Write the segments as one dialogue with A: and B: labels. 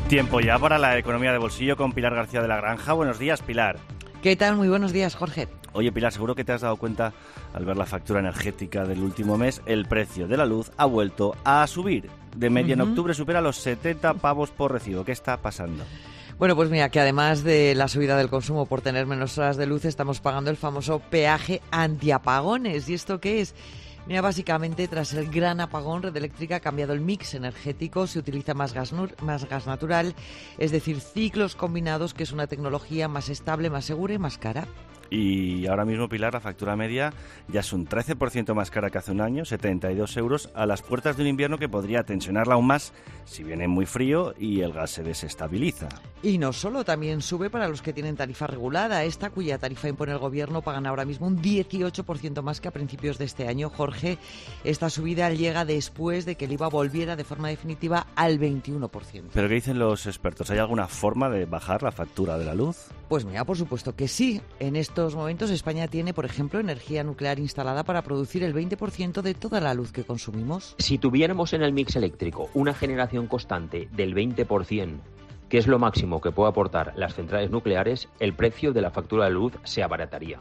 A: Tiempo ya para la economía de bolsillo con Pilar García de la Granja. Buenos días, Pilar.
B: ¿Qué tal? Muy buenos días, Jorge.
A: Oye, Pilar, seguro que te has dado cuenta al ver la factura energética del último mes, el precio de la luz ha vuelto a subir. De media en octubre supera los 70 pavos por recibo. ¿Qué está pasando?
B: Bueno, pues mira, que además de la subida del consumo por tener menos horas de luz, estamos pagando el famoso peaje antiapagones. ¿Y esto qué es? Mira, básicamente, tras el gran apagón, Red Eléctrica ha cambiado el mix energético, se utiliza más gas natural, es decir, ciclos combinados, que es una tecnología más estable, más segura y más cara.
A: Y ahora mismo, Pilar, la factura media ya es un 13% más cara que hace un año, 72 euros, a las puertas de un invierno que podría tensionarla aún más si viene muy frío y el gas se desestabiliza.
B: Y no solo, también sube para los que tienen tarifa regulada. Esta, cuya tarifa impone el gobierno, pagan ahora mismo un 18% más que a principios de este año. Jorge, esta subida llega después de que el IVA volviera de forma definitiva al 21%.
A: ¿Pero qué dicen los expertos? ¿Hay alguna forma de bajar la factura de la luz?
B: Pues mira, por supuesto que sí. En estos momentos España tiene, por ejemplo, energía nuclear instalada para producir el 20% de toda la luz que consumimos.
C: Si tuviéramos en el mix eléctrico una generación constante del 20%, que es lo máximo que puede aportar las centrales nucleares, el precio de la factura de luz se abarataría.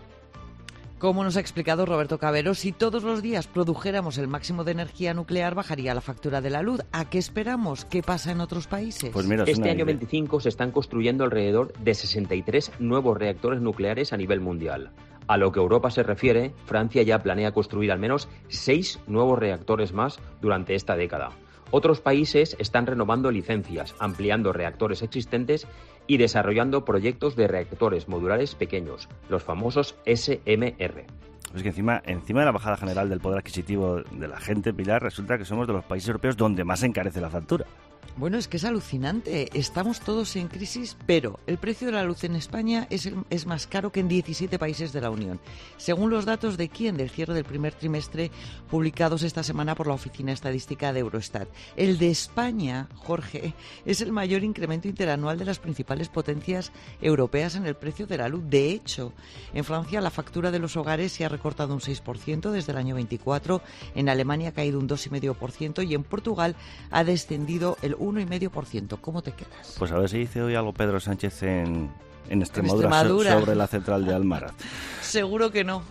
B: Como nos ha explicado Roberto Cabero, si todos los días produjéramos el máximo de energía nuclear, bajaría la factura de la luz. ¿A qué esperamos? ¿Qué pasa en otros países?
A: Pues mira,
C: este año 25 se están construyendo alrededor de 63 nuevos reactores nucleares a nivel mundial. A lo que Europa se refiere, Francia ya planea construir al menos 6 nuevos reactores más durante esta década. Otros países están renovando licencias, ampliando reactores existentes y desarrollando proyectos de reactores modulares pequeños, los famosos SMR.
A: Es que encima de la bajada general del poder adquisitivo de la gente, Pilar, resulta que somos de los países europeos donde más se encarece la factura.
B: Bueno, es que es alucinante. Estamos todos en crisis, pero el precio de la luz en España es más caro que en 17 países de la Unión. Según los datos de ¿quién? Del cierre del primer trimestre publicados esta semana por la Oficina Estadística de Eurostat. El de España, Jorge, es el mayor incremento interanual de las principales potencias europeas en el precio de la luz. De hecho, en Francia la factura de los hogares se ha recortado un 6% desde el año 24, en Alemania ha caído un 2,5% y en Portugal ha descendido el 1,5%. ¿Cómo te quedas?
A: Pues a ver si dice hoy algo Pedro Sánchez en Extremadura sobre la central de Almaraz.
B: Seguro que no.